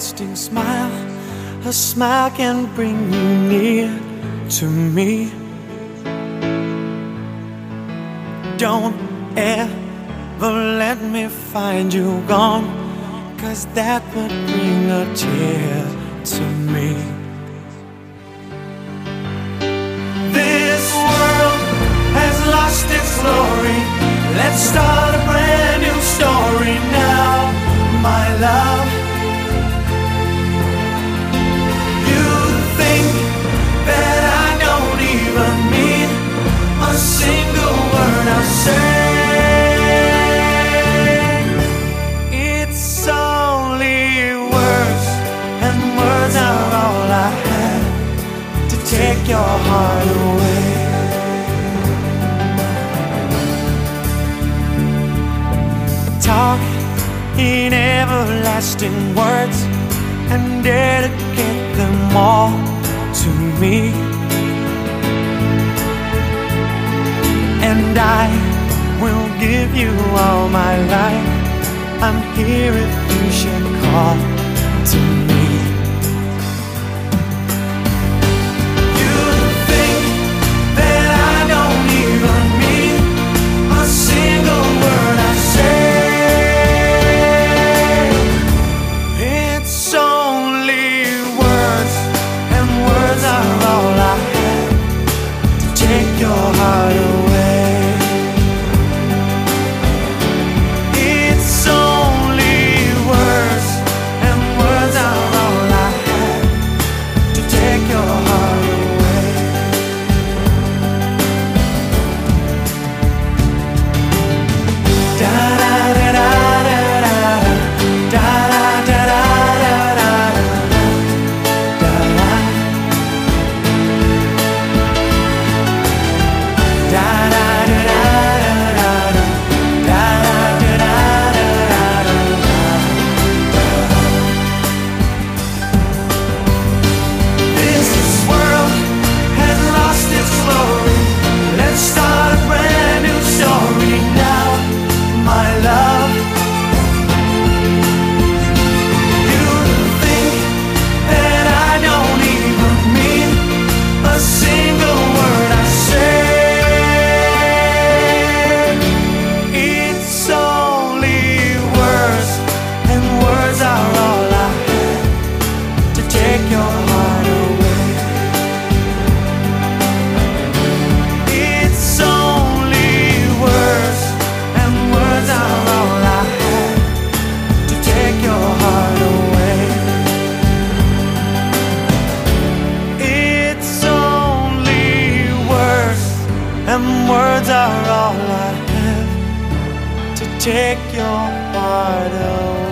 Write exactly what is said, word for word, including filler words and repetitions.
everlasting smile. A smile can bring you near to me. Don't ever let me find you gone, 'cause that would bring a tear to me. This world has lost its glory. Let's start a brand new story now, my love. You think that I don't even mean a single word I say. It's only words, and words are all I have to take your heart away. Talk in everlasting words and dedicate them all to me. And I will give you all my life. I'm here if you should call to me. You think that I don't even mean a single word I say. It's only words, and words are all I have to take your heart away. It's only words, and words are all I have to take your heart away. Da da da da da da da da da da da da da. This world has lost its glory. Let's start a brand new story now, my love. You think that I don't even mean a single word I say. It's only words, and words are all I have to take your heart away. It's only words, and words are all I have to take your heart away. It's only words, and words are all I have to take your heart away.